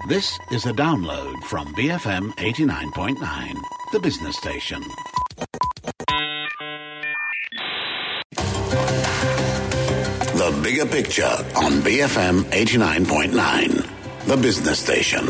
This is a download from BFM 89.9, the business station. The bigger picture on BFM 89.9, the business station.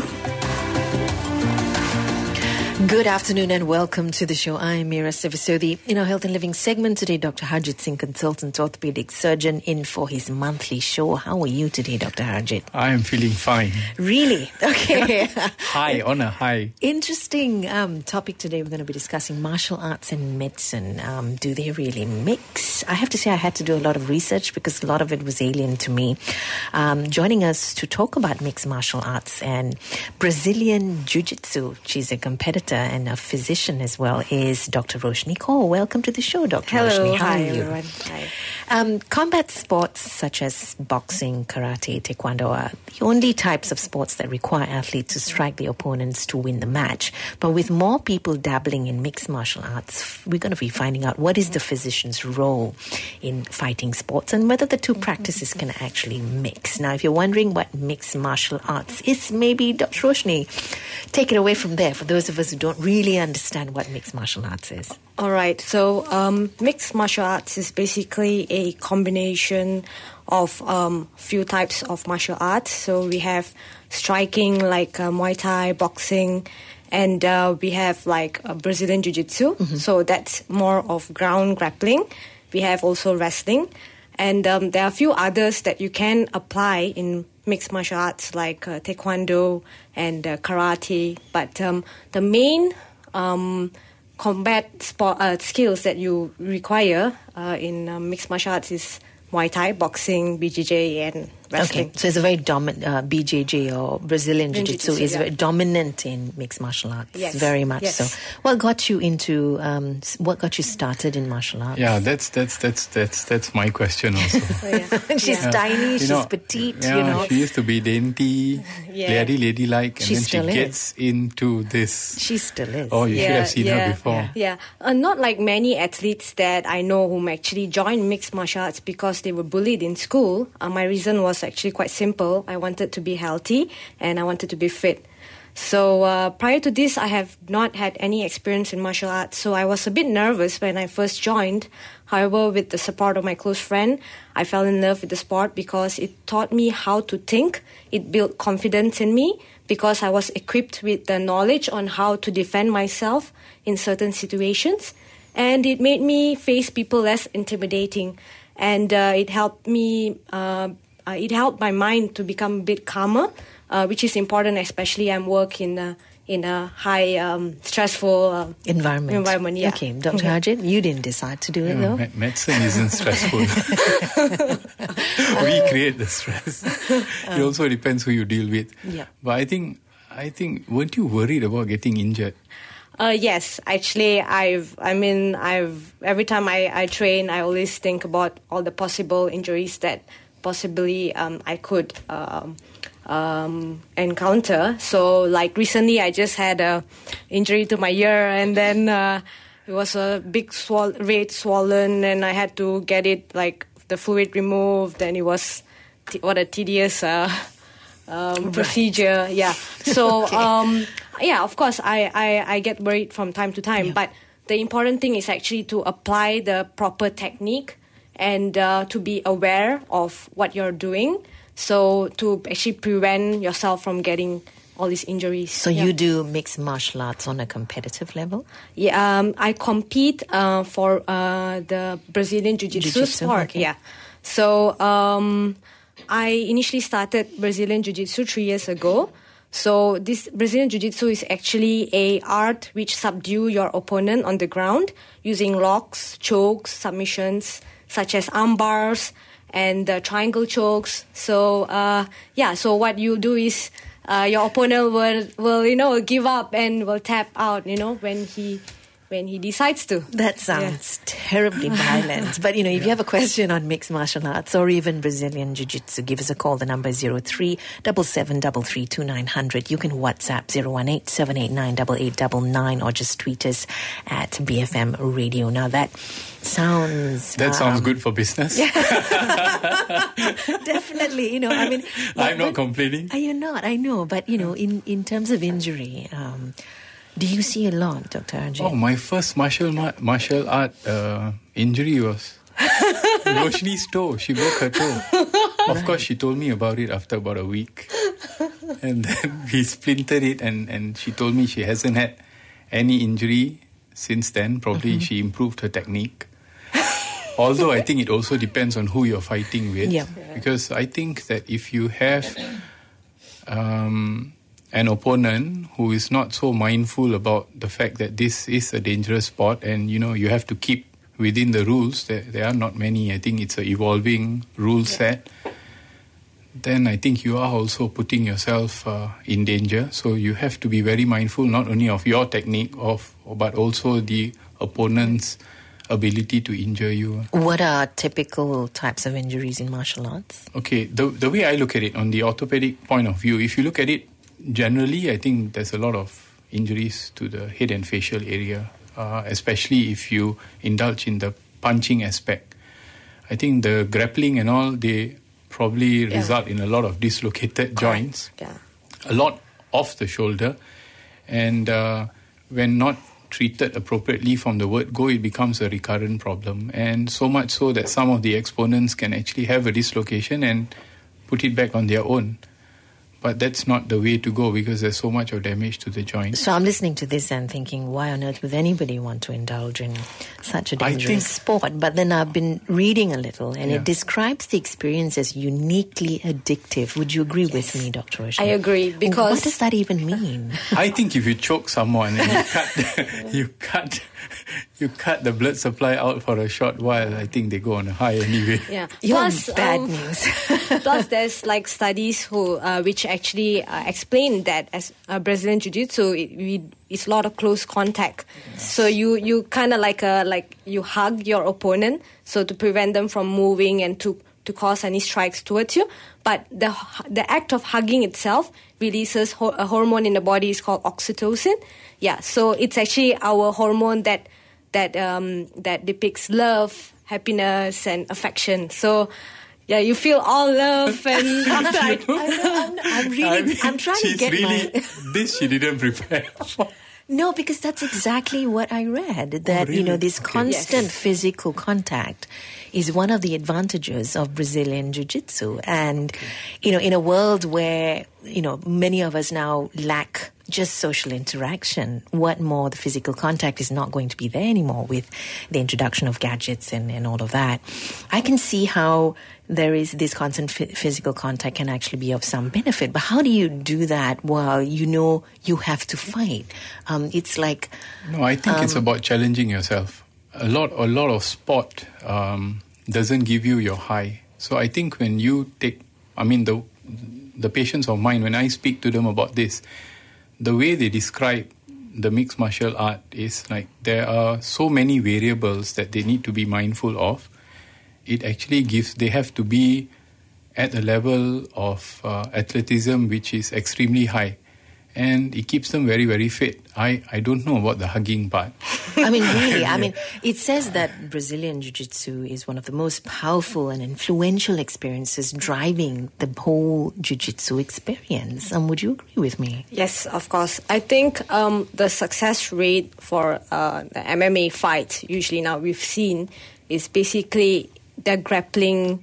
Good afternoon and welcome to the show. I'm Mira Sivisodi. In our Health and Living segment today, Dr. Harjit Singh, consultant orthopedic surgeon, in for his monthly show. How are you today, Dr. Harjit? I am feeling fine. Really? Okay. High, on a high. Interesting topic today. We're going to be discussing martial arts and medicine. Do they really mix? I have to say I had to do a lot of research because a lot of it was alien to me. Joining us to talk about mixed martial arts and Brazilian Jiu-Jitsu, she's a competitor and a physician as well, is Dr. Roshni Kaur. Welcome to the show, Dr. Hello, Roshni. How hi are you? everyone. Hi. Combat sports such as boxing, karate, taekwondo are the only types of sports that require athletes to strike the opponents to win the match. But with more people dabbling in mixed martial arts, we're going to be finding out what is the physician's role in fighting sports and whether the two practices can actually mix. Now, if you're wondering what mixed martial arts is, maybe Dr. Roshni, take it away from there for those of us who don't really understand what mixed martial arts is. All right. So mixed martial arts is basically a combination of few types of martial arts. So we have striking like Muay Thai, boxing, and we have like Brazilian Jiu-Jitsu. Mm-hmm. So that's more of ground grappling. We have also wrestling. And there are a few others that you can apply in mixed martial arts like taekwondo and karate. But the main combat sport, skills that you require in mixed martial arts is Muay Thai, boxing, BJJ, and wrestling. Okay, so it's a very dominant, BJJ or Brazilian Jiu-Jitsu is very dominant in mixed martial arts. Yes. Very much Yes. so. What got you into, what got you started in martial arts? Yeah, that's my question also. She's tiny, she's petite, yeah, you know. she used to be dainty, ladylike, and She then still she gets into this. She still is. Oh, you should have seen her before. Yeah. Not like many athletes that I know whom actually joined mixed martial arts because they were bullied in school. My reason was actually quite simple. I wanted to be healthy and I wanted to be fit. So prior to this, I have not had any experience in martial arts. So I was a bit nervous when I first joined. However, with the support of my close friend, I fell in love with the sport because it taught me how to think. It built confidence in me because I was equipped with the knowledge on how to defend myself in certain situations. And it made me face people less intimidating. And it helped me, it helped my mind to become a bit calmer, which is important, especially I work in a high stressful environment. Yeah. Okay, Dr. Harjit, you didn't decide to do it though? Medicine isn't stressful. We create the stress. It also depends who you deal with. Yeah. But I think, weren't you worried about getting injured? Yes, actually, every time I train, I always think about all the possible injuries that possibly I could encounter. So, like recently, I just had a injury to my ear, and then it was a big swollen, and I had to get it like the fluid removed, and it was what a tedious procedure. Yeah. So. Okay. Yeah, of course, I get worried from time to time. Yeah. But the important thing is actually to apply the proper technique and to be aware of what you're doing. So to actually prevent yourself from getting all these injuries. So you do mixed martial arts on a competitive level? Yeah, I compete for the Brazilian Jiu-Jitsu sport. Okay. Yeah. So I initially started Brazilian Jiu-Jitsu 3 years ago. So this Brazilian Jiu-Jitsu is actually a art which subdue your opponent on the ground using locks, chokes, submissions, such as arm bars and triangle chokes. So so what you do is your opponent will give up and will tap out, when he when he decides to. That sounds terribly violent. But, if you have a question on mixed martial arts or even Brazilian Jiu-Jitsu, give us a call. The number is 03-7733-2900. You can WhatsApp 018-789-8899 or just tweet us at BFM Radio. Now, that sounds good for business. Definitely, I'm not complaining. You're not, I know. But, in terms of injury... do you see a lot, Dr. Ajay? Oh, my first martial art injury was Roshni's toe. She broke her toe. Of course, she told me about it after about a week. And then we splintered it and she told me she hasn't had any injury since then. Probably she improved her technique. Although I think it also depends on who you're fighting with. Yeah. Because I think that if you have... an opponent who is not so mindful about the fact that this is a dangerous sport and, you have to keep within the rules. There are not many. I think it's an evolving rule set. Then I think you are also putting yourself in danger. So you have to be very mindful not only of your technique, but also the opponent's ability to injure you. What are typical types of injuries in martial arts? Okay, the way I look at it, on the orthopedic point of view, if you look at it, generally, I think there's a lot of injuries to the head and facial area, especially if you indulge in the punching aspect. I think the grappling and all, they probably result in a lot of dislocated joints, a lot off the shoulder, and when not treated appropriately from the word go, it becomes a recurrent problem. And so much so that some of the exponents can actually have a dislocation and put it back on their own. But that's not the way to go because there's so much of damage to the joint. So I'm listening to this and thinking, why on earth would anybody want to indulge in such a dangerous sport? But then I've been reading a little and it describes the experience as uniquely addictive. Would you agree with me, Dr. Roshni? I agree, because... What does that even mean? I think if you choke someone and you cut the blood supply out for a short while, I think they go on a high anyway. Yeah. Plus, bad news. Plus, there's studies which actually explain that as Brazilian Jiu-Jitsu, it's a lot of close contact. Yes. So you kind of you hug your opponent, so to prevent them from moving and to cause any strikes towards you. But the act of hugging itself releases a hormone in the body. It's called oxytocin. Yeah, so it's actually our hormone that depicts love, happiness, and affection. So, yeah, you feel all love and after I'm trying to get this she didn't prepare for. No, because that's exactly what I read. That, really? This constant physical contact is one of the advantages of Brazilian Jiu-Jitsu. And, in a world where, many of us now lack just social interaction, what more the physical contact is not going to be there anymore with the introduction of gadgets and all of that. I can see how there is this constant physical contact can actually be of some benefit. But how do you do that while you have to fight? It's like... No, I think it's about challenging yourself. A lot of sport doesn't give you your high. So I think when you take... the patients of mine, when I speak to them about this, the way they describe the mixed martial art is like there are so many variables that they need to be mindful of. It actually they have to be at a level of athleticism which is extremely high. And it keeps them very, very fit. I don't know about the hugging part. Really, it says that Brazilian Jiu-Jitsu is one of the most powerful and influential experiences driving the whole Jiu-Jitsu experience. Would you agree with me? Yes, of course. I think the success rate for the MMA fights, usually now we've seen, is basically their grappling,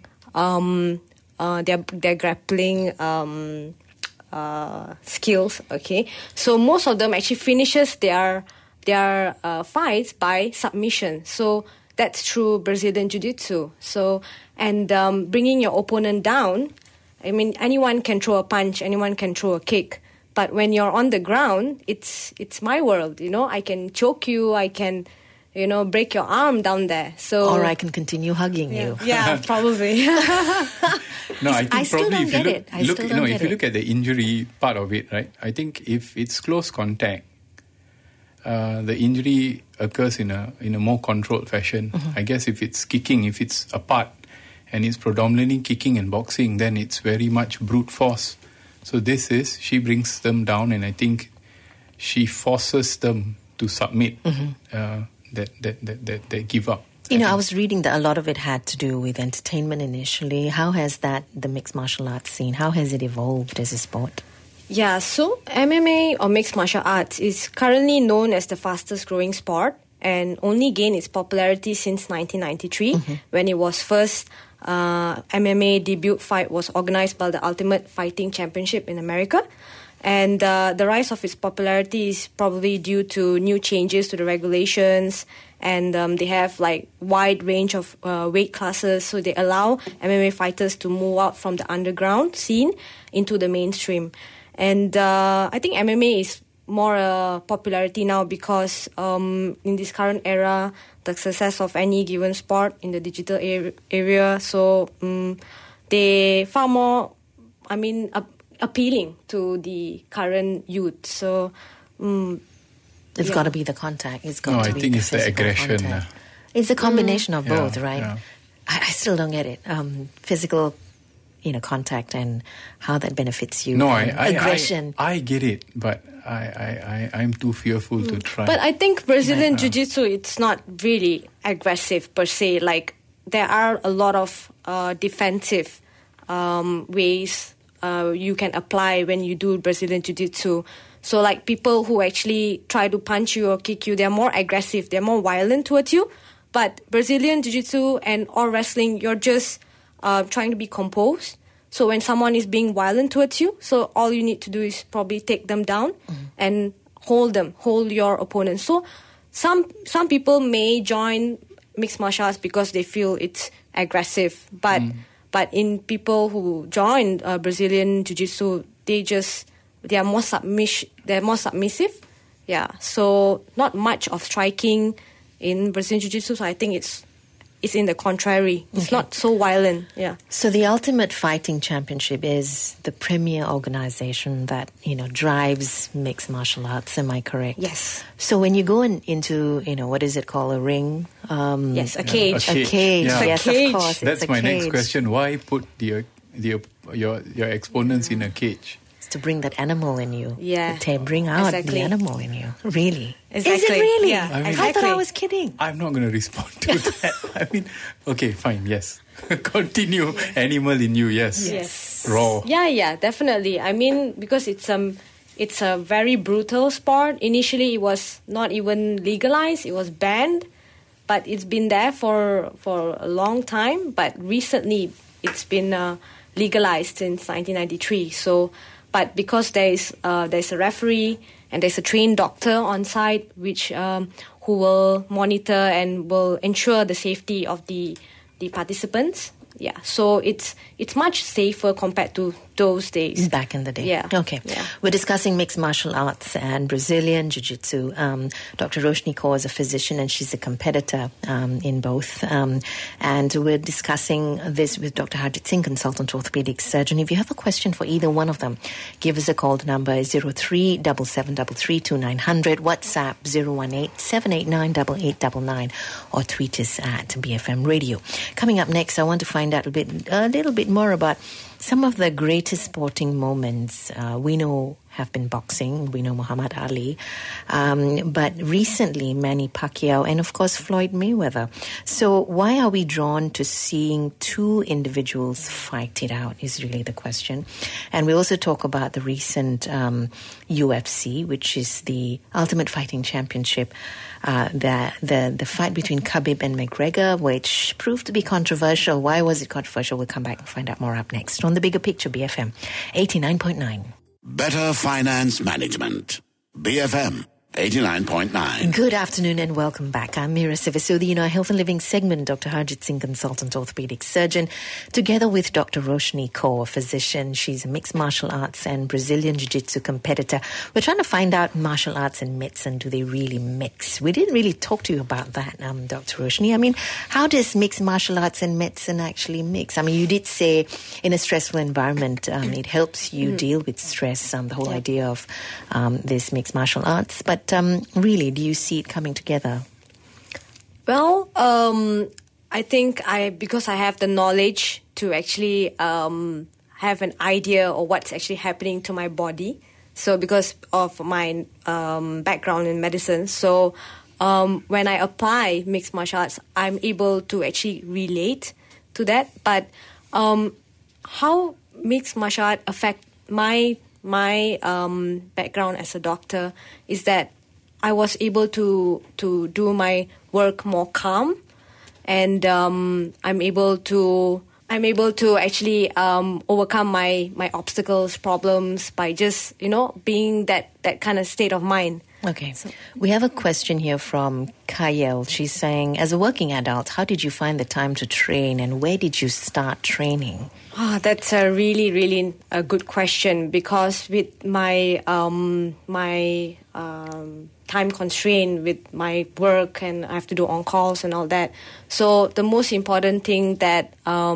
skills. Okay, so most of them actually finishes their fights by submission. So that's true Brazilian Jiu-Jitsu. So and bringing your opponent down. Anyone can throw a punch, anyone can throw a kick. But when you're on the ground, it's my world. I can choke you. I can. Break your arm down there. So, or I can continue hugging you. Yeah, probably. No, I think still probably don't get it. If you look at the injury part of it, right? I think if it's close contact, the injury occurs in a more controlled fashion. I guess if it's kicking, if it's apart, and it's predominantly kicking and boxing, then it's very much brute force. So she brings them down, and I think she forces them to submit, that give up. I was reading that a lot of it had to do with entertainment initially. How has the mixed martial arts scene, how has it evolved as a sport? Yeah, so MMA or mixed martial arts is currently known as the fastest growing sport and only gained its popularity since 1993 when it was first MMA debut fight was organized by the Ultimate Fighting Championship in America. And the rise of its popularity is probably due to new changes to the regulations, and they have like wide range of weight classes, so they allow MMA fighters to move out from the underground scene into the mainstream. And I think MMA is more popularity now because in this current era, the success of any given sport in the digital area, so they far more, appealing to the current youth. So it's got to be the contact. It's got to be I think it's the aggression. It's a combination of both, right? Yeah. I still don't get it. Physical, contact and how that benefits you. No, aggression. I get it, but I'm too fearful to try. But I think Brazilian Jiu-Jitsu, it's not really aggressive per se. Like, there are a lot of defensive ways you can apply when you do Brazilian Jiu-Jitsu. So, like, people who actually try to punch you or kick you, they're more aggressive, they're more violent towards you. But Brazilian Jiu-Jitsu or wrestling, you're just trying to be composed. So when someone is being violent towards you, so all you need to do is probably take them down and hold your opponent. So some people may join mixed martial arts because they feel it's aggressive. But in people who join Brazilian Jiu-Jitsu, they are more submissive. Yeah. So not much of striking in Brazilian Jiu-Jitsu. So I think it's in the contrary. It's not so violent. Yeah. So the Ultimate Fighting Championship is the premier organization that, drives mixed martial arts. Am I correct? Yes. So when you go into, what is it called? A ring? Yes, a cage. A cage. Yeah. Yes, cage. of course. That's my next question. Why put your exponents in a cage? To bring that animal in you. Yeah. To bring out Exactly. the animal in you. Really? Exactly. Is it really? Yeah. I thought I was kidding. I'm not going to respond to that. Okay, fine, yes. Continue. Animal in you, yes. Yes. Raw. Yeah, definitely. Because it's a very brutal sport. Initially, it was not even legalized. It was banned. But it's been there for a long time. But recently, it's been legalized since 1993. So, but because there's a referee and there's a trained doctor on site, who will monitor and will ensure the safety of the participants. Yeah, so it's much safer compared to those days. Back in the day. Yeah. Okay. Yeah. We're discussing mixed martial arts and Brazilian Jiu-Jitsu. Dr. Roshni Kaur is a physician and she's a competitor in both. And we're discussing this with Dr. Harjit Singh, consultant orthopedic surgeon. If you have a question for either one of them, give us a call. The number is 03-7733-2900, WhatsApp 018-789-8899, or tweet us at BFM Radio. Coming up next, I want to find out a little bit more about some of the greatest sporting moments we know have been boxing. We know Muhammad Ali. But recently, Manny Pacquiao and, of course, Floyd Mayweather. So why are we drawn to seeing two individuals fight it out is really the question. And we also talk about the recent UFC, which is the Ultimate Fighting Championship, the fight between Khabib and McGregor, which proved to be controversial. Why was it controversial? We'll come back and find out more up next on The Bigger Picture, BFM 89.9. Better Finance Management. BFM 89.9. Good afternoon and welcome back. I'm Mira Sivasudi. In our Health and Living segment, Dr. Harjit Singh, consultant orthopedic surgeon, together with Dr. Roshni Kaur, physician. She's a mixed martial arts and Brazilian Jiu-Jitsu competitor. We're trying to find out martial arts and medicine, do they really mix? We didn't really talk to you about that, Dr. Roshni. How does mixed martial arts and medicine actually mix? You did say in a stressful environment, it helps you deal with stress, the whole idea of this mixed martial arts. But But really, do you see it coming together? Well, I think because I have the knowledge to actually have an idea of what's actually happening to my body. So because of my background in medicine, so when I apply mixed martial arts, I'm able to actually relate to that. But how mixed martial art affect my background as a doctor is that I was able to do my work more calm, and I'm able to actually overcome my obstacles, problems by just being that kind of state of mind. Okay. We have a question here from Kayel. She's saying, as a working adult, how did you find the time to train, and where did you start training? That's a really, really a good question, because with my time constraint with my work, and I have to do on calls and all that. So the most important thing that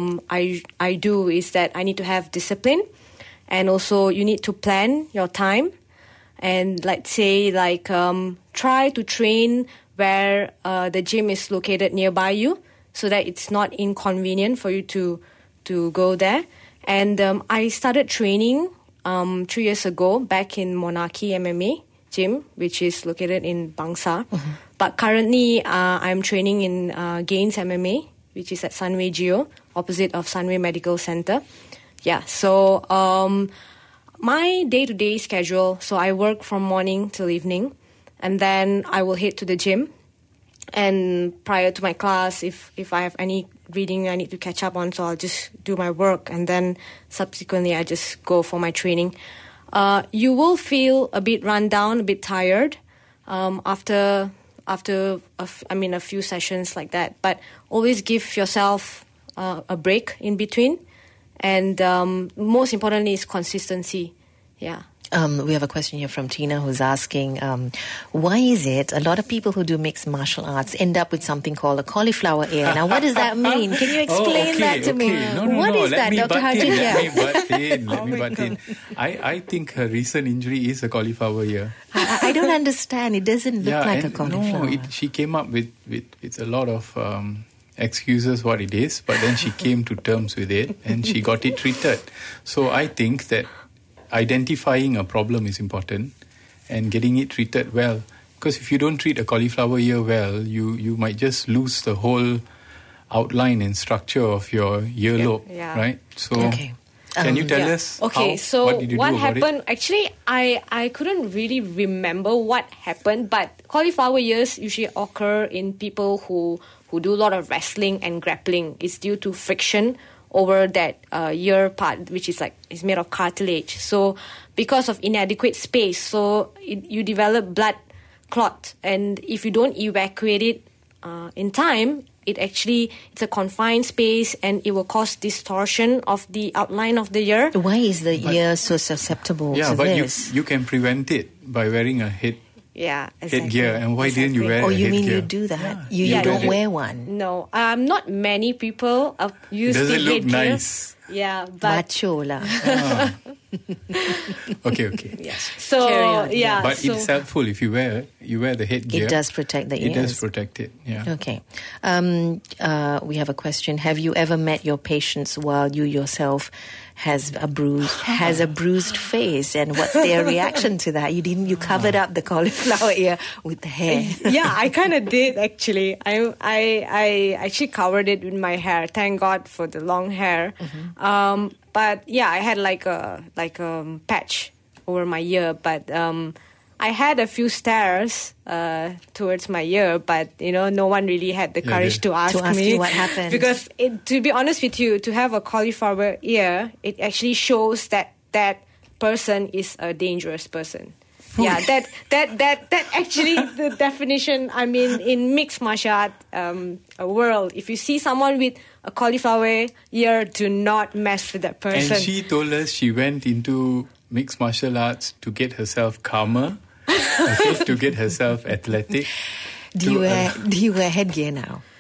I do is that I need to have discipline, and also you need to plan your time. And let's say try to train where the gym is located nearby you, so that it's not inconvenient for you to go there. And I started training 3 years ago back in Monarchy MMA gym, which is located in Bangsa. Mm-hmm. But currently I'm training in Gains MMA, which is at Sunway Geo, opposite of Sunway Medical Center. Yeah, so my day-to-day schedule, so I work from morning till evening, and then I will head to the gym. And prior to my class, if I have any reading I need to catch up on, so I'll just do my work, and then subsequently I just go for my training. You will feel a bit run down, a bit tired after a few sessions like that. But always give yourself a break in between. And most importantly is consistency. Yeah. We have a question here from Tina who's asking, why is it a lot of people who do mixed martial arts end up with something called a cauliflower ear? Now, what does that mean? Can you explain that to me? What is that, Dr. Harjin? Let me butt in. I think her recent injury is a cauliflower ear. I don't understand. It doesn't look like a cauliflower. No, she came up with a lot of excuses what it is, but then she came to terms with it and she got it treated. So I think that identifying a problem is important and getting it treated well. Because if you don't treat a cauliflower ear well, you might just lose the whole outline and structure of your earlobe, right? So can you tell us what did you do happened? about it? Actually, I couldn't really remember what happened, but cauliflower ears usually occur in people who do a lot of wrestling and grappling. It's due to friction over that ear part, which is made of cartilage. So because of inadequate space, so you develop blood clot, and if you don't evacuate it in time, it's a confined space, and it will cause distortion of the outline of the ear. Why is the ear so susceptible to this? But you can prevent it by wearing a headgear. And why didn't you wear a headgear? Oh, you mean you do that? You don't wear one? No. Not many people use the headgear. Does it look nice? Yeah, but macho lah. Okay. Yes. So but it's helpful if you wear the headgear. It does protect the ears. It does protect it. Yeah. Okay. We have a question. Have you ever met your patients while you yourself has a bruised face, and what's their reaction to that? You covered up the cauliflower ear with the hair. Yeah, I kind of did actually. I actually covered it with my hair. Thank God for the long hair. Mm-hmm. But yeah, I had like a patch over my ear, but I had a few stares towards my ear, but no one really had the courage to ask me what happened. Because to be honest with you, to have a cauliflower ear, it actually shows that person is a dangerous person. Yeah, that actually the definition. I mean, in mixed martial art world, if you see someone with a cauliflower ear, do not mess with that person. And she told us she went into mixed martial arts to get herself calmer, to get herself athletic. Do you wear headgear now?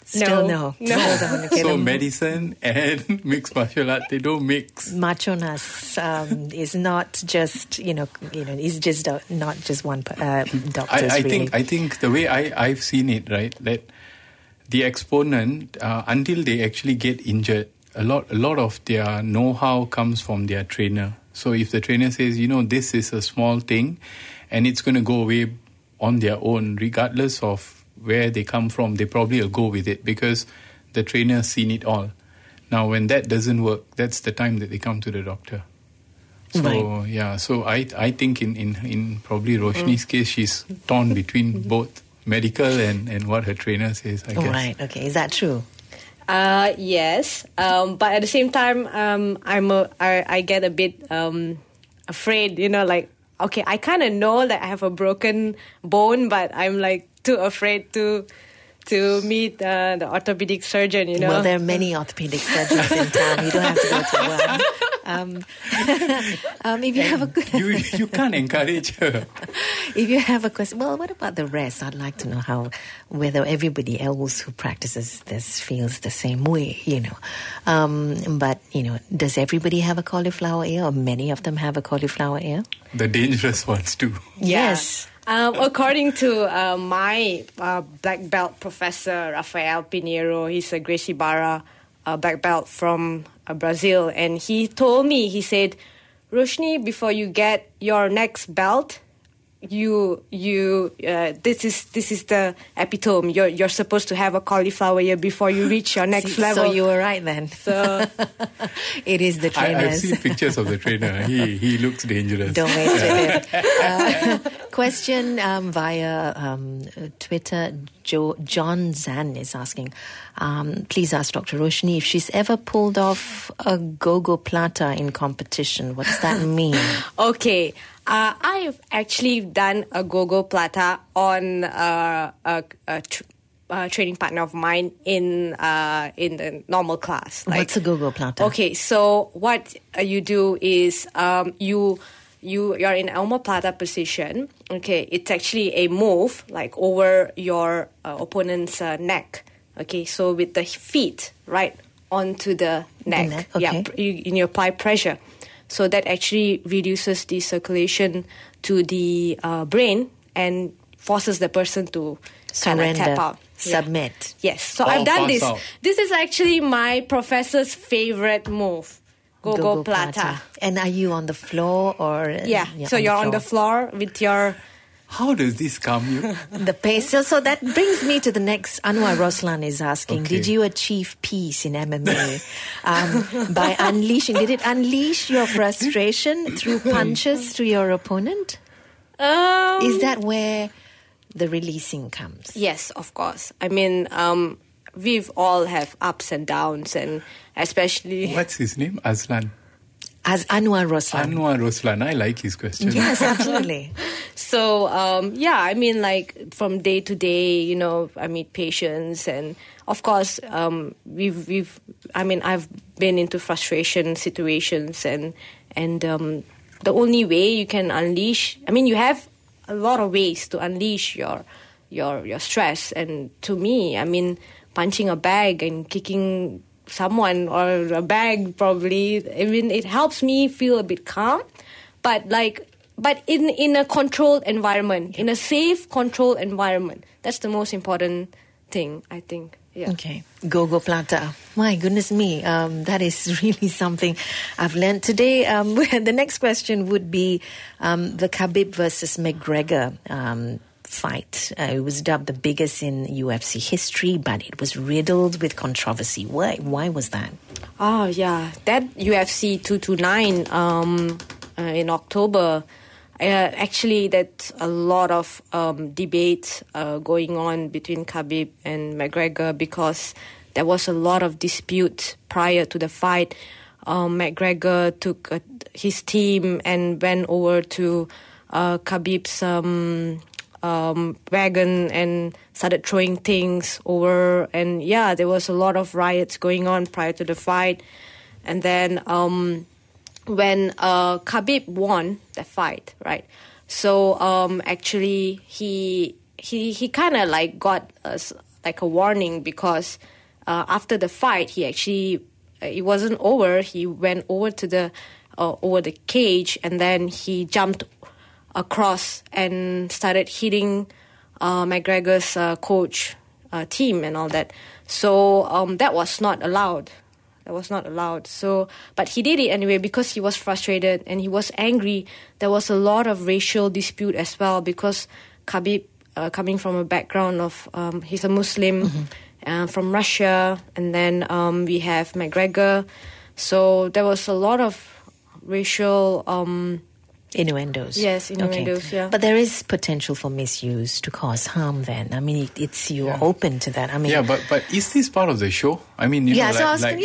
Still no. No. Still don't. Okay, So medicine and mixed martial art, they don't mix. Machonas is not just is just not just one doctor's I think the way I've seen it, right, that the exponent until they actually get injured, a lot of their know-how comes from their trainer. So if the trainer says, this is a small thing and it's going to go away on their own, regardless of where they come from, they probably will go with it because the trainer's seen it all. Now, when that doesn't work, that's the time that they come to the doctor. So, right. Yeah, so I think in probably Roshni's case, she's torn between both medical and what her trainer says, I guess. Right, okay. Is that true? Yes, but at the same time, I get a bit afraid. Okay, I kind of know that I have a broken bone, but I'm like too afraid to meet the orthopedic surgeon. Well, there are many orthopedic surgeons in town. You don't have to go to one. If you have a you can't encourage her. If you have a question, well, what about the rest? I'd like to know whether everybody else who practices this feels the same way, But, does everybody have a cauliflower ear, or many of them have a cauliflower ear? The dangerous ones too. Yes. According to my black belt professor, Rafael Pinheiro, he's a Gracie Barra black belt from Brazil, and he told me, he said, Roshni, before you get your next belt, this is the epitome. You're supposed to have a cauliflower ear before you reach your next level. So you were right then. So it is the trainers. I've seen pictures of the trainer. He looks dangerous. Don't waste it. Question via Twitter. John Zan is asking, please ask Dr. Roshni if she's ever pulled off a gogoplata in competition. What does that mean? Okay. I've actually done a gogoplata on a training partner of mine in the normal class. What's a gogoplata? Okay, so what you do is you're in omoplata position. Okay, it's actually a move like over your opponent's neck. Okay, so with the feet right onto the neck. Okay. Yeah, you apply pressure. So that actually reduces the circulation to the brain and forces the person to kind of tap out. Submit. Yeah. Yes. So I've done this. Out. This is actually my professor's favorite move. Gogoplata. And are you on the floor or? Yeah. So you're on the floor with your... How does this come you? The pace. So that brings me to the next. Anwar Roslan is asking, Okay. Did you achieve peace in MMA by unleashing? Did it unleash your frustration through punches to your opponent? Is that where the releasing comes? Yes, of course. I mean, we've all have ups and downs, and especially... What's his name? Aslan. As Anwar Roslan. Anwar Roslan. I like his question. Yes, absolutely. So, I mean, like, from day to day, I meet patients, and of course, I've been into frustration situations, and the only way you can unleash, you have a lot of ways to unleash your stress, and to me, punching a bag and kicking someone or a bag probably, it helps me feel a bit calm, but in a controlled environment, in a safe, controlled environment. That's the most important thing, I think. Yeah. Okay. Gogoplata. My goodness me. That is really something I've learned today. The next question would be the Khabib versus McGregor fight. It was dubbed the biggest in UFC history, but it was riddled with controversy. Why was that? Oh, yeah. That UFC 229 in October, actually, that's a lot of debate going on between Khabib and McGregor because there was a lot of dispute prior to the fight. McGregor took his team and went over to Khabib's wagon and started throwing things over, and there was a lot of riots going on prior to the fight. And then when Khabib won the fight, right? So actually he kind of like got like a warning because after the fight, he actually it wasn't over. He went over to the cage and then he jumped across and started hitting McGregor's coach team and all that. So that was not allowed. So, but he did it anyway because he was frustrated and he was angry. There was a lot of racial dispute as well because Khabib, coming from a background of, he's a Muslim from Russia, and then we have McGregor. So there was a lot of racial innuendos. Yes, innuendos, yeah. But there is potential for misuse to cause harm then. I mean, you're open to that. I mean, yeah, but is this part of the show? I mean, you know, like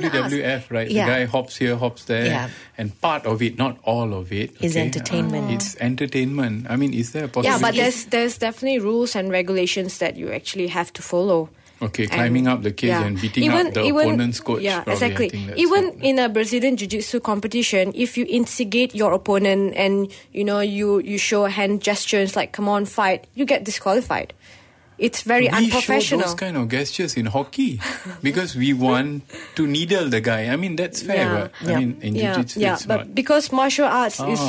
WWF, right? Yeah. The guy hops here, hops there, and part of it, not all of it, is entertainment. It's entertainment. I mean, is there a possibility? Yeah, but there's definitely rules and regulations that you actually have to follow. Okay, climbing up the cage and beating up the opponent's coach. Yeah, probably, exactly. Even in a Brazilian Jiu-Jitsu competition, if you instigate your opponent and, you know, you show hand gestures like, come on, fight, you get disqualified. It's very unprofessional. We show those kind of gestures in hockey because we want to needle the guy. I mean, that's fair. But, I mean, in Jiu-Jitsu, it's but not. because martial arts is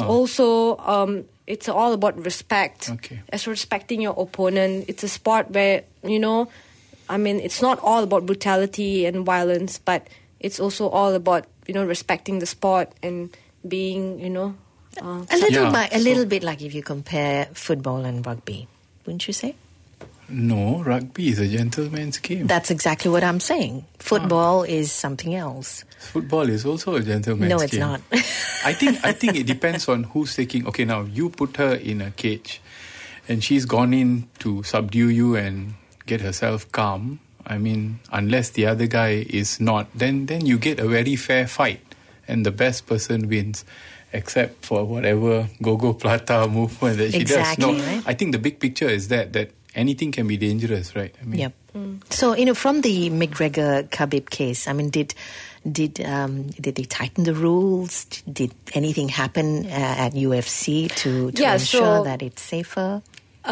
also, it's all about respect. Okay. As respecting your opponent. It's a sport where, you know, I mean, it's not all about brutality and violence, but it's also all about, you know, respecting the sport and being, you know... a little bit like if you compare football and rugby, wouldn't you say? No, rugby is a gentleman's game. That's exactly what I'm saying. Football is something else. Football is also a gentleman's game. No, it's not. I think it depends on who's taking... Okay, now, you put her in a cage and she's gone in to subdue you and get herself calm. I mean, unless the other guy is not, then you get a very fair fight and the best person wins, except for whatever Gogo Plata movement that she does. No, right? I think the big picture is that anything can be dangerous, right? I mean, yep. So, you know, from the McGregor-Khabib case, I mean, did they tighten the rules? Did anything happen at UFC to ensure that it's safer?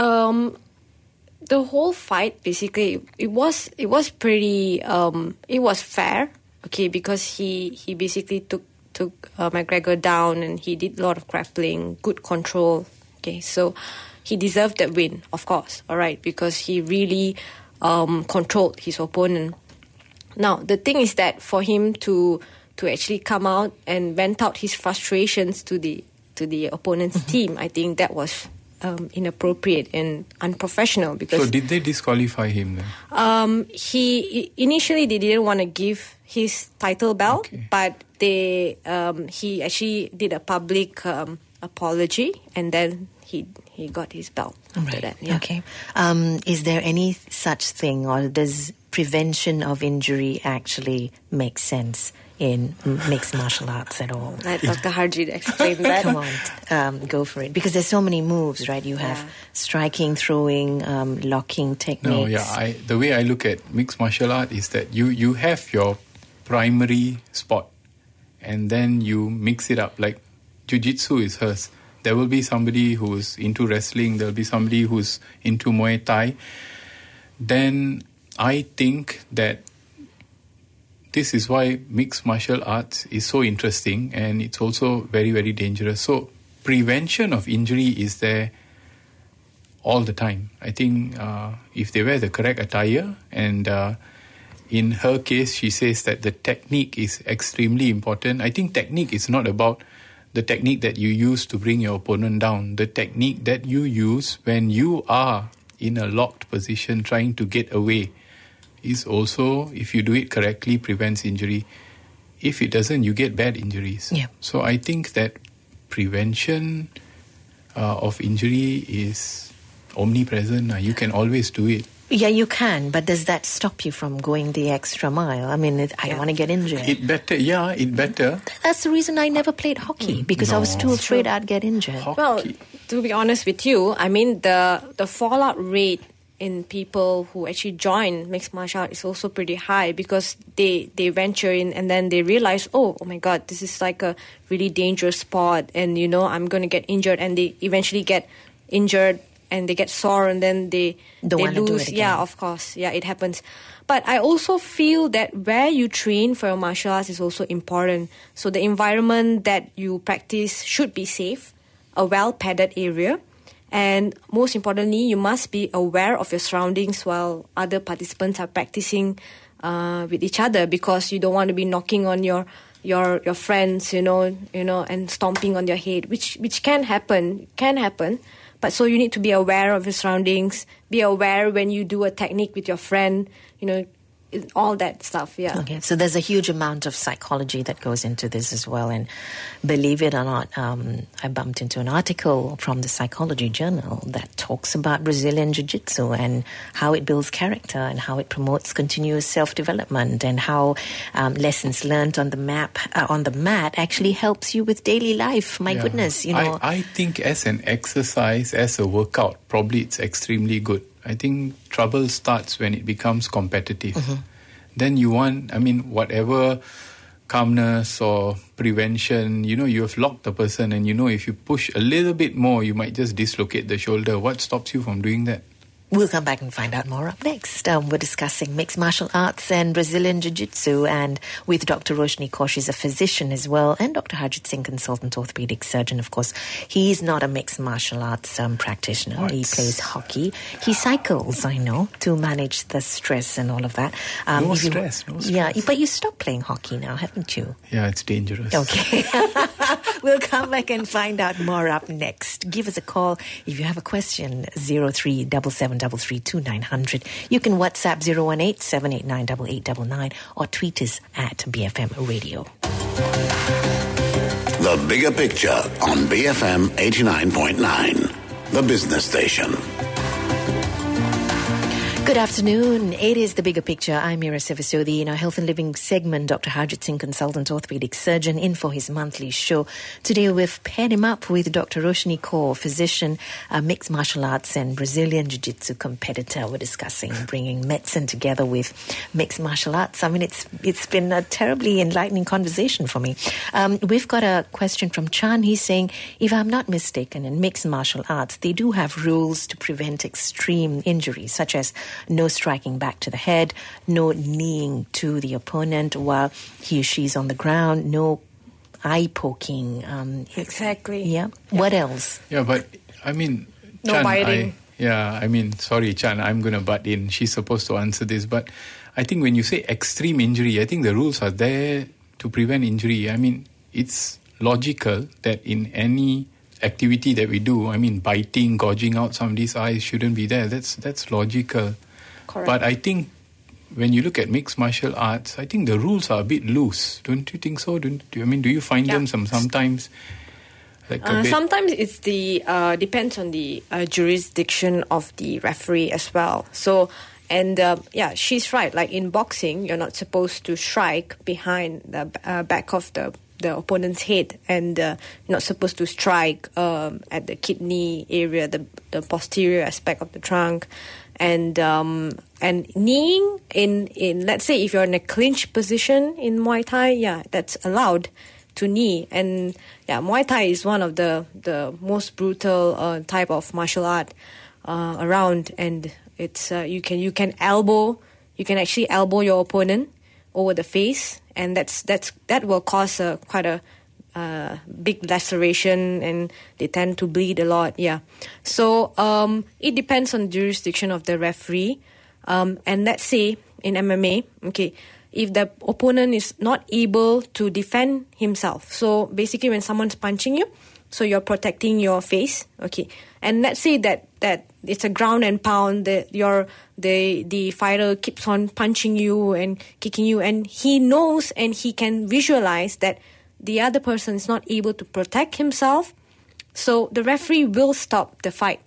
The whole fight, basically, it was pretty, it was fair, okay, because he basically took McGregor down and he did a lot of grappling, good control, okay, so he deserved that win, of course, all right, because he really controlled his opponent. Now, the thing is that for him to actually come out and vent out his frustrations to the opponent's team, I think that was inappropriate and unprofessional. Because so did they disqualify him then? He initially they didn't want to give his title belt, but he actually did a public apology, and then he got his belt after that. Yeah. Okay. Is there any such thing, or does prevention of injury actually make sense in mixed martial arts at all? Let Dr. Harjit explain that. Come on, go for it. Because there's so many moves, right? You have striking, throwing, locking techniques. No, the way I look at mixed martial art is that you have your primary spot and then you mix it up. Like Jiu-Jitsu is hers. There will be somebody who's into wrestling. There will be somebody who's into Muay Thai. Then I think that this is why mixed martial arts is so interesting, and it's also very, very dangerous. So prevention of injury is there all the time. I think if they wear the correct attire, and in her case, she says that the technique is extremely important. I think technique is not about the technique that you use to bring your opponent down. The technique that you use when you are in a locked position trying to get away is also, if you do it correctly, prevents injury. If it doesn't, you get bad injuries. Yeah. So I think that prevention of injury is omnipresent. You can always do it. Yeah, you can, but does that stop you from going the extra mile? I mean, I don't want to get injured. It better. That's the reason I never played hockey, because I was too afraid I'd get injured. Hockey. Well, to be honest with you, I mean, the fallout rate in people who actually join mixed martial arts is also pretty high, because they venture in and then they realize, oh my God, this is like a really dangerous sport, and I'm going to get injured, and they eventually get injured and they get sore and then they wanna do lose. it again. Yeah, of course. Yeah, it happens. But I also feel that where you train for your martial arts is also important. So the environment that you practice should be safe, a well-padded area, and most importantly, you must be aware of your surroundings while other participants are practicing with each other, because you don't want to be knocking on your friends, and stomping on their head, which can happen. But so you need to be aware of your surroundings, be aware when you do a technique with your friend, all that stuff, yeah. Okay, so there's a huge amount of psychology that goes into this as well. And believe it or not, I bumped into an article from the Psychology Journal that talks about Brazilian Jiu-Jitsu and how it builds character and how it promotes continuous self-development, and how lessons learned on the mat actually helps you with daily life. My goodness, I think as an exercise, as a workout, probably it's extremely good. I think trouble starts when it becomes competitive. Then you want, whatever calmness or prevention, you have locked the person, and if you push a little bit more, you might just dislocate the shoulder. What stops you from doing that? We'll come back and find out more up next. We're discussing mixed martial arts and Brazilian Jiu-Jitsu, and with Dr. Roshni Kaur. She's a physician as well, and Dr. Harjit Singh, consultant orthopedic surgeon. Of course, he's not a mixed martial arts practitioner. What? He plays hockey. He cycles, I know, to manage the stress and all of that. No stress. Yeah, but you stopped playing hockey now, haven't you? Yeah, it's dangerous. Okay. We'll come back and find out more up next. Give us a call if you have a question, 0377332900. You can WhatsApp 018-789-8899 or tweet us at BFM Radio. The Bigger Picture on BFM 89.9, the business station. Good afternoon. It is The Bigger Picture. I'm Mira Sevasodi. In our Health and Living segment, Dr. Harjit Singh, consultant orthopedic surgeon, in for his monthly show. Today we've paired him up with Dr. Roshni Kaur, physician, mixed martial arts and Brazilian Jiu-Jitsu competitor. We're discussing bringing medicine together with mixed martial arts. It's been a terribly enlightening conversation for me. We've got a question from Chan. He's saying, if I'm not mistaken, in mixed martial arts, they do have rules to prevent extreme injuries, such as no striking back to the head, no kneeing to the opponent while he or she's on the ground, no eye poking. Exactly. Yeah. What else? Yeah, but no Chan, biting. Sorry, Chan, I'm going to butt in. She's supposed to answer this, but I think when you say extreme injury, I think the rules are there to prevent injury. It's logical that in any activity that we do, biting, gouging out somebody's eyes shouldn't be there. That's logical. Correct. But I think when you look at mixed martial arts, I think the rules are a bit loose. Don't you think so? Do you find them sometimes like a bit? Sometimes it's the depends on the jurisdiction of the referee as well. So, and she's right. Like in boxing, you're not supposed to strike behind the back of the opponent's head, and you're not supposed to strike at the kidney area, the posterior aspect of the trunk, and kneeing in let's say if you're in a clinch position in Muay Thai, that's allowed to knee. And Muay Thai is one of the most brutal type of martial art around, and it's you can actually elbow your opponent over the face, and that will cause quite a big laceration, and they tend to bleed a lot. So it depends on the jurisdiction of the referee, and let's say in MMA, if the opponent is not able to defend himself, so basically when someone's punching you, so you're protecting your face, and let's say that it's a ground and pound, the fighter keeps on punching you and kicking you, and he knows and he can visualize that the other person is not able to protect himself, so the referee will stop the fight.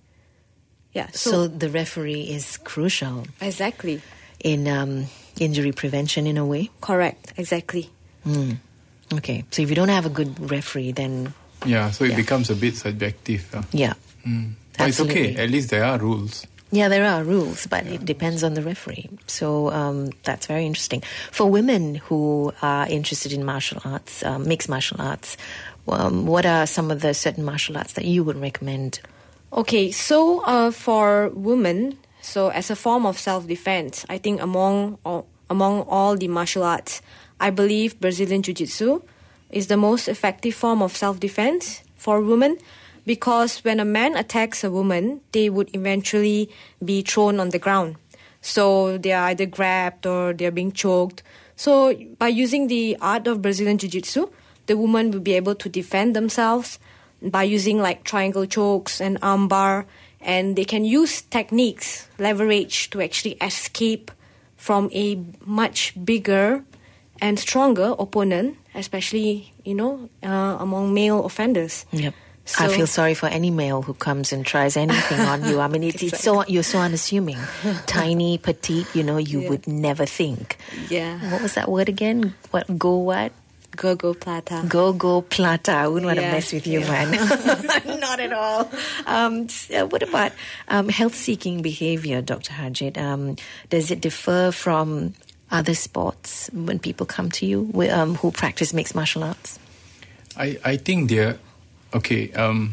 So the referee is crucial. Exactly. In injury prevention, in a way. Correct. Exactly. Okay. So if you don't have a good referee, then it becomes a bit subjective. But it's okay. At least there are rules. Yeah, there are rules, but it depends on the referee. So that's very interesting. For women who are interested in martial arts, mixed martial arts, what are some of the certain martial arts that you would recommend? Okay, so for women, so as a form of self-defense, I think among all the martial arts, I believe Brazilian Jiu-Jitsu is the most effective form of self-defense for women, because when a man attacks a woman, they would eventually be thrown on the ground. So they are either grabbed or they are being choked. So by using the art of Brazilian Jiu-Jitsu, the woman will be able to defend themselves by using like triangle chokes and armbar, and they can use techniques, leverage, to actually escape from a much bigger and stronger opponent, especially, among male offenders. Yep. So, I feel sorry for any male who comes and tries anything on you. I mean, you're so unassuming. Tiny, petite, you would never think. Yeah. What was that word again? What? Go plata. Go plata. I wouldn't want to Yeah, mess with you, man. Not at all. What about health-seeking behavior, Dr. Harjit? Does it differ from other sports when people come to you who practice mixed martial arts? I think they're... Okay,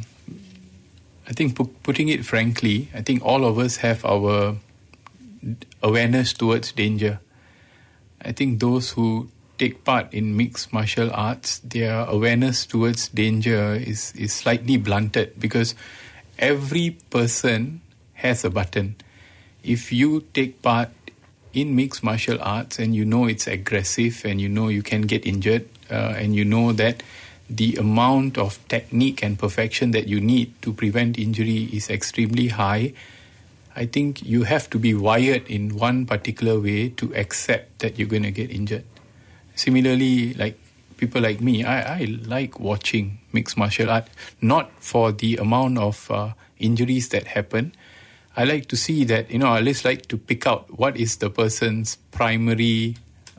I think putting it frankly, I think all of us have our awareness towards danger. I think those who take part in mixed martial arts, their awareness towards danger is slightly blunted, because every person has a button. If you take part in mixed martial arts and you know it's aggressive and you know you can get injured and you know that the amount of technique and perfection that you need to prevent injury is extremely high, I think you have to be wired in one particular way to accept that you're going to get injured. Similarly, like people like me, I like watching mixed martial art, not for the amount of injuries that happen. I like to see that, I just like to pick out what is the person's primary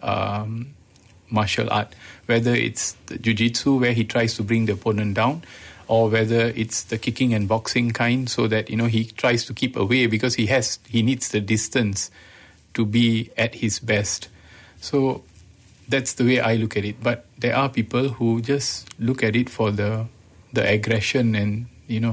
martial art, whether it's the jiu-jitsu where he tries to bring the opponent down, or whether it's the kicking and boxing kind, so that he tries to keep away because he needs the distance to be at his best. So that's the way I look at it. But there are people who just look at it for the aggression and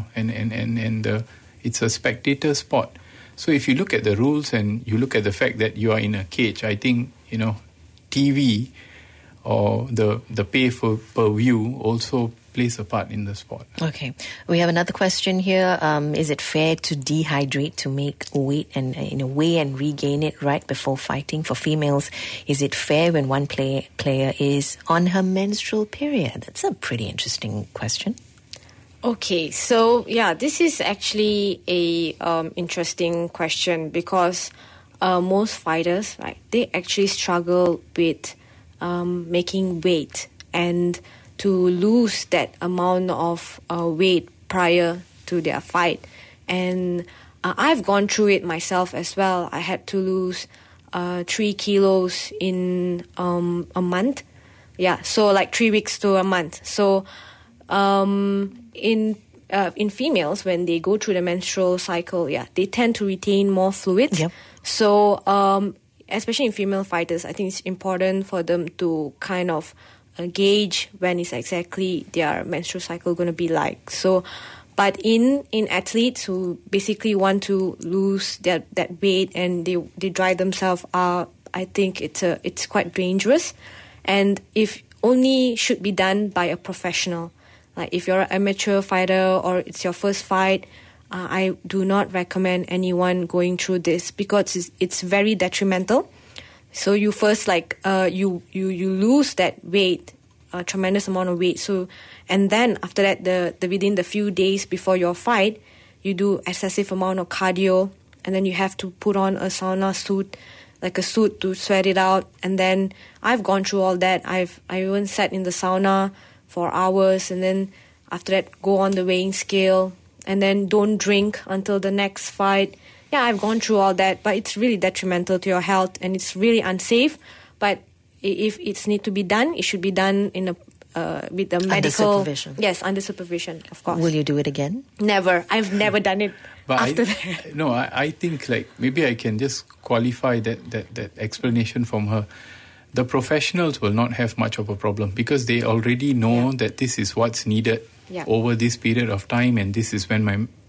it's a spectator sport. So if you look at the rules and you look at the fact that you are in a cage, I think TV or the pay per view also plays a part in the sport. Okay. We have another question here. Is it fair to dehydrate to make weight and weigh and regain it right before fighting? For females, is it fair when one player is on her menstrual period? That's a pretty interesting question. Okay, so this is actually a interesting question, because most fighters, right, they actually struggle with making weight and to lose that amount of weight prior to their fight. And I've gone through it myself as well. I had to lose 3 kilos in a month. Yeah, so like 3 weeks to a month. So in females, when they go through the menstrual cycle, they tend to retain more fluids. Yep. So especially in female fighters, I think it's important for them to kind of gauge when is exactly their menstrual cycle going to be like. So, but in athletes who basically want to lose that weight and they dry themselves out, I think it's quite dangerous, and if only should be done by a professional. Like if you're an amateur fighter or it's your first fight, I do not recommend anyone going through this, because it's very detrimental. So you first you lose that weight, a tremendous amount of weight. So, and then after that, the within the few days before your fight, you do excessive amount of cardio, and then you have to put on a sauna suit, like a suit to sweat it out. And then I've gone through all that. I even sat in the sauna for hours, and then after that go on the weighing scale, and then don't drink until the next fight. Yeah, I've gone through all that, but it's really detrimental to your health and it's really unsafe. But if it's need to be done, it should be done in with the medical... Under supervision. Yes, under supervision, of course. Will you do it again? Never. I've never done it after that. No, I think maybe I can just qualify that explanation from her. The professionals will not have much of a problem because they already know that this is what's needed over this period of time, and this is when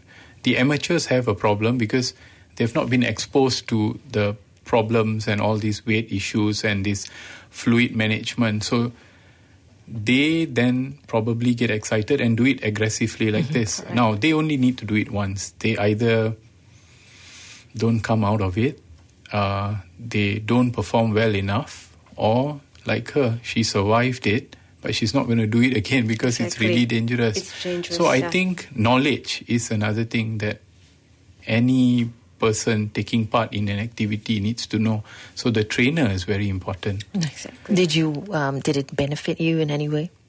the amateurs have a problem because they've not been exposed to the problems and all these weight issues and this fluid management. So they then probably get excited and do it aggressively like this. Correct. Now, they only need to do it once. They either don't come out of it, they don't perform well enough, or like her, she survived it, but she's not going to do it again because it's really dangerous. It's dangerous. So I think knowledge is another thing that any person taking part in an activity needs to know. So the trainer is very important. Exactly. Did it benefit you in any way?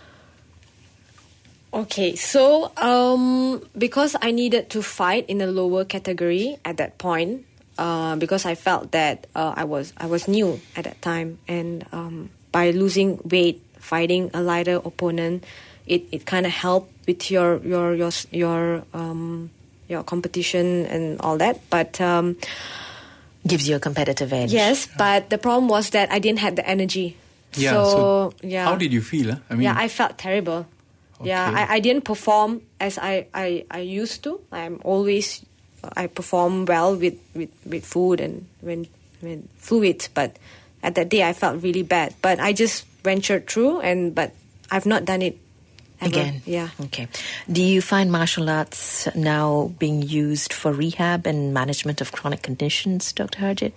Okay, so because I needed to fight in a lower category at that point, because I felt that I was new at that time, and by losing weight, fighting a lighter opponent, it kind of helped with your competition and all that. But Gives you a competitive edge. yes, but the problem was that I didn't have the energy. Yeah. So yeah. How did you feel? Huh? I mean, I felt terrible. Yeah, Okay. I didn't perform as I used to. I perform well with food and when fluids, but at that day I felt really bad. But I just ventured through, but I've not done it ever. Again. Yeah. Okay. Do you find martial arts now being used for rehab and management of chronic conditions, Dr. Harjit?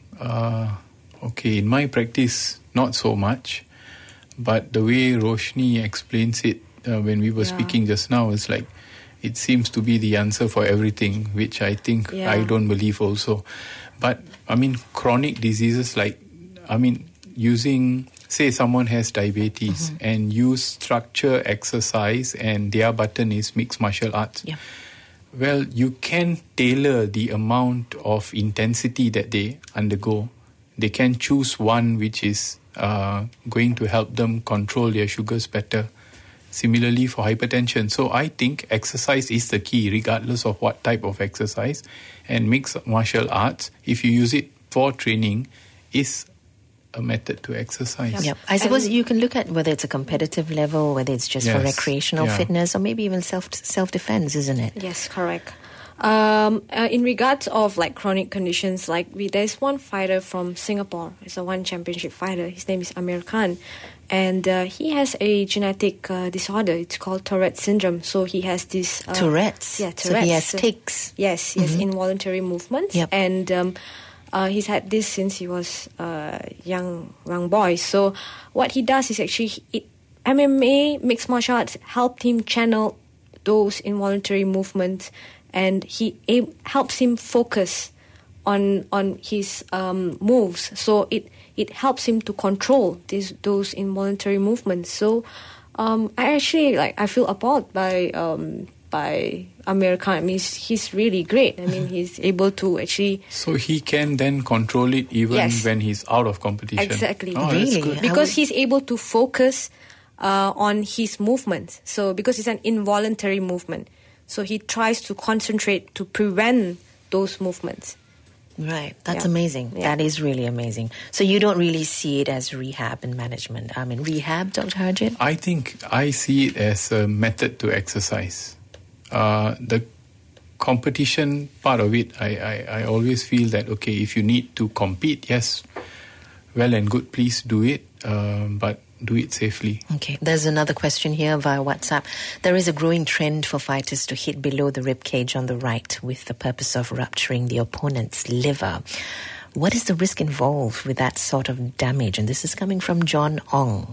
Okay, in my practice, not so much. But the way Roshni explains it when we were speaking just now is like, it seems to be the answer for everything, which I think I don't believe also. But, I mean, chronic diseases using, say someone has diabetes and use structure exercise and their button is mixed martial arts. Yeah. Well, you can tailor the amount of intensity that they undergo. They can choose one which is going to help them control their sugars better. Similarly for hypertension. So I think exercise is the key regardless of what type of exercise. And mixed martial arts, if you use it for training, is a method to exercise. Yep. I suppose you can look at whether it's a competitive level, whether it's just for Yes. recreational fitness, or maybe even self-defense, isn't it? Yes, correct. In regards of like chronic conditions, there's one fighter from Singapore. He's a one championship fighter. His name is Amir Khan, and he has a genetic disorder. It's called Tourette syndrome. So he has this Tourette's. Yeah, Tourette's. So he has tics. Yes, he has involuntary movements, Yep. and he's had this since he was a young boy. So what he does is actually MMA, mixed martial arts, helped him channel those involuntary movements, and helps him focus on his moves. So it helps him to control those involuntary movements. So I feel appalled by Amir Khan. I mean, he's really great. I mean, he's able to actually. So he can then control it even Yes. when he's out of competition. Exactly. Oh, Really? that's good. Because he's able to focus on his movements. So because it's an involuntary movement, so he tries to concentrate to prevent those movements. Right. That's Yeah. amazing. Yeah. That is really amazing. So you don't really see it as rehab and management. I mean, rehab, Dr. Harjit? I think I see it as a method to exercise. The competition part of it, I always feel that, okay, if you need to compete, yes, well and good, please do it, but do it safely. Okay, there's another question here via WhatsApp. There is a growing trend for fighters to hit below the rib cage on the right with the purpose of rupturing the opponent's liver. What is the risk involved with that sort of damage? And this is coming from John Ong.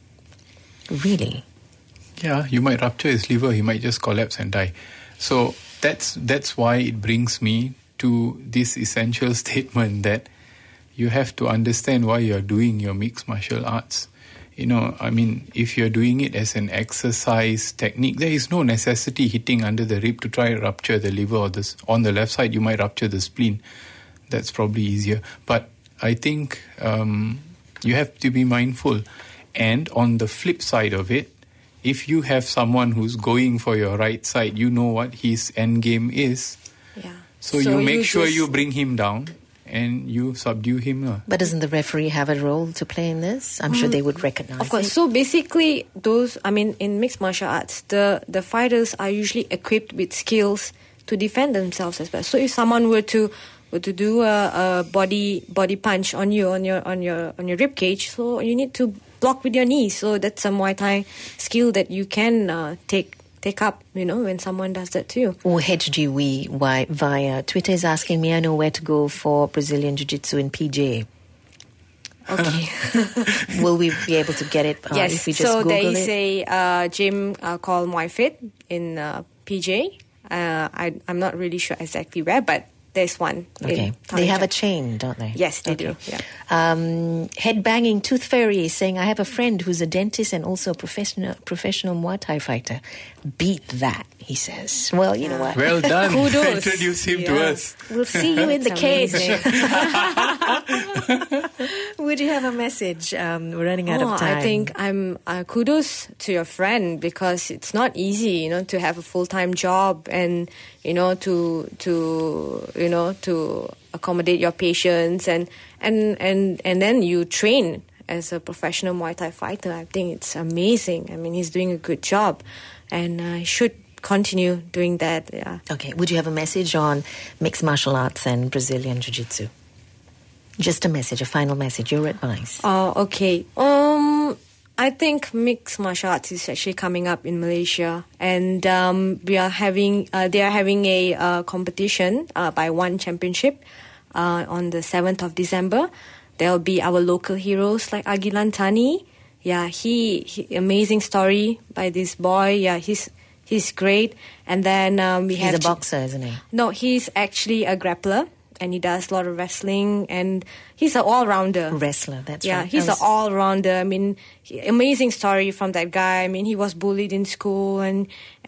Really? Yeah, you might rupture his liver, he might just collapse and die. So that's why it brings me to this essential statement that you have to understand why you're doing your mixed martial arts. You know, I mean, if you're doing it as an exercise technique, there is no necessity hitting under the rib to try and rupture the liver or this. On the left side, you might rupture the spleen. That's probably easier. But I think you have to be mindful. And on the flip side of it, if you have someone who's going for your right side, you know what his end game is. Yeah. So you make sure you bring him down and you subdue him. But doesn't the referee have a role to play in this? I'm sure they would recognize Of course. it. So basically, in mixed martial arts, the fighters are usually equipped with skills defend themselves as well. So if someone were to do a body punch on you on your rib cage, so you need to block with your knees. So that's a Muay Thai skill that you can take up, when someone does that to you. Or HGW via Twitter is asking me, I know where to go for Brazilian Jiu-Jitsu in PJ. Okay. Will we be able to get it yes, if we just so Google it? there is a gym called Muay Fit in PJ. I'm not really sure exactly where, but there's one. Okay. They have a chain, don't they? Yes, they do. Yeah. Headbanging Tooth Fairy is saying, I have a friend who's a dentist and also a professional Muay Thai fighter. Beat that, he says. Well, you know what? Well done. Kudos. Introduce him to us. We'll see you in the cage. Amazing. Would you have a message? We're running out of time. I think I'm kudos to your friend, because it's not easy, to have a full-time job and to accommodate your patients and then you train as a professional Muay Thai fighter. I think it's amazing. I mean, he's doing a good job, and I should continue doing that. Yeah. Okay. Would you have a message on mixed martial arts and Brazilian Jiu-Jitsu? Just a message, a final message, your advice. Okay. I think mixed martial arts is actually coming up in Malaysia, and they are having a competition by one championship on the 7th of December. There will be our local heroes like Agilan Tani. Yeah, he amazing story by this boy. Yeah, he's great. And then he's a boxer, isn't he? No, he's actually a grappler. And he does a lot of wrestling, and he's an all-rounder. Wrestler, that's right. Yeah, he's an all-rounder. I mean, amazing story from that guy. I mean, he was bullied in school, and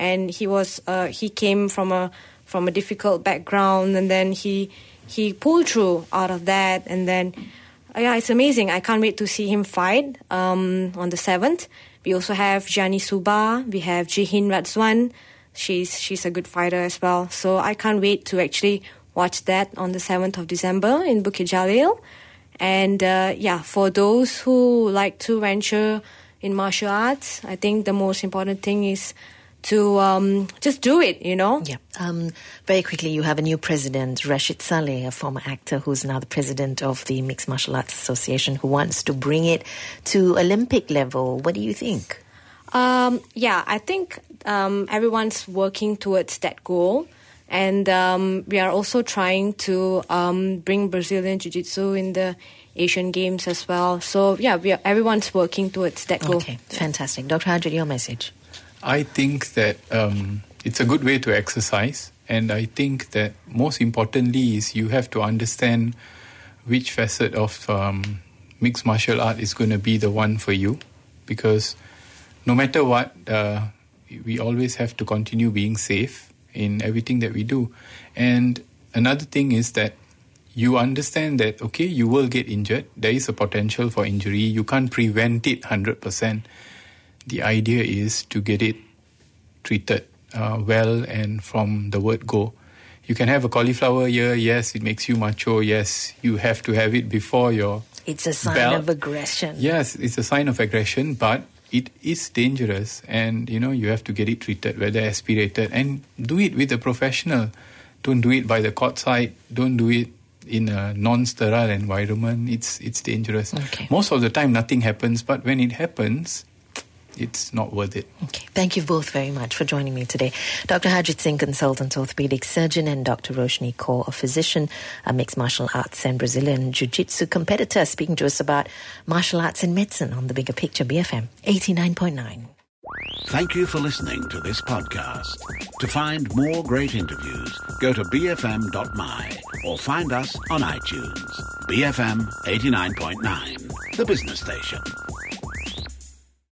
he came from a difficult background, and then he pulled through out of that, and then it's amazing. I can't wait to see him fight on the 7th. We also have Jani Suba. We have Jihin Radzwan. She's a good fighter as well. So I can't wait to actually watch that on the 7th of December in Bukit Jalil. And for those who like to venture in martial arts, I think the most important thing is to just do it, Yeah. Very quickly, you have a new president, Rashid Saleh, a former actor who's now the president of the Mixed Martial Arts Association, who wants to bring it to Olympic level. What do you think? I think everyone's working towards that goal. And we are also trying to bring Brazilian Jiu-Jitsu in the Asian Games as well. So, everyone's working towards that goal. Okay, fantastic. Dr. Hajit, your message? I think that it's a good way to exercise. And I think that most importantly is you have to understand which facet of mixed martial art is going to be the one for you. Because no matter what, we always have to continue being safe in everything that we do. And another thing is that you understand that, okay, you will get injured. There is a potential for injury. You can't prevent it 100%. The idea is to get it treated well and from the word go. You can have a cauliflower ear. Yes, it makes you macho. Yes, you have to have it before your It's a sign belt. of aggression. Yes, it's a sign of aggression, but it is dangerous, and you have to get it treated, whether aspirated, and do it with a professional. Don't do it by the courtside. Don't do it in a non-sterile environment. It's dangerous. Okay. Most of the time, nothing happens, but when it happens, it's not worth it. Okay. Thank you both very much for joining me today. Dr. Hajit Singh, consultant orthopedic surgeon, and Dr. Roshni Kaur, a physician, a mixed martial arts and Brazilian Jiu-Jitsu competitor, speaking to us about martial arts and medicine on The Bigger Picture, BFM 89.9. Thank you for listening to this podcast. To find more great interviews, go to bfm.my or find us on iTunes. BFM 89.9, the business station.